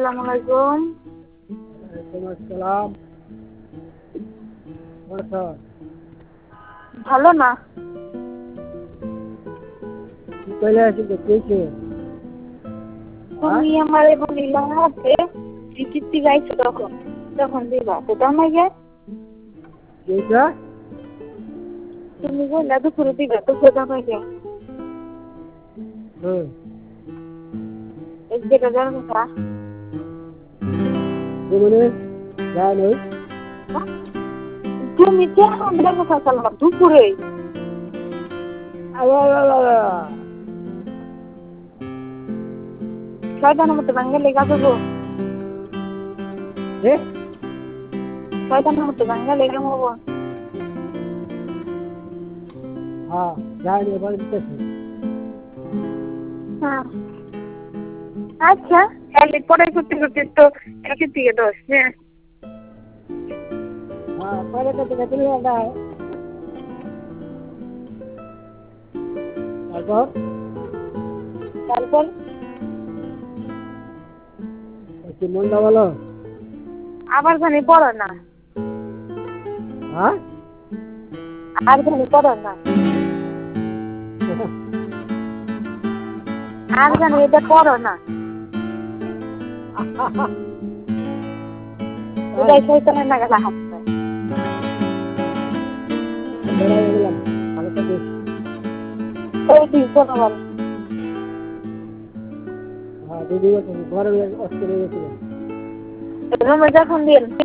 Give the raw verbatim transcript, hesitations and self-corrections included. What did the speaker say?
আসসালামু আলাইকুম। ওয়ালাইকুম আসসালাম। বলো। ভালো না? কি কইলে আছি তো কইছে? তুমি আমারে বলিলা যে চিঠি গাইছো তখন তখন দিবা তো দাও গে কেটা? তুমি বললা দুপুরে দিবা তো দাও গে হুম। এক যেটা জানো না দুপুরে যাই নাই। তুমি তো আমরা কথা বললাম দুপুরে শয়তানের মতো বাঙ্গালি লেগা দেবো এ শয়তানের মতো বাঙ্গালি লেগা দেবো। হ্যাঁ যাই নাই এবার দিতেছি। হ্যাঁ আচ্ছা তাহলে পরে করতে করতে তো একে দিয়ে দোষ হ্যাঁ হ্যাঁ পরে করতে করতে না তারপর তারপর কি মনটা বলো? আবার জানি পড়ো না হ্যাঁ আর জানি পড়ো না আর জানি এটা পড়ো না এটাই শয়তানের নাগালে হাত পায়। ভালো থাকবে। ওই দিন কোনো বল হ্যাঁ দিদি ঘরে অস্থির হয়ে গেছিল। রুমে যখন দিয়ে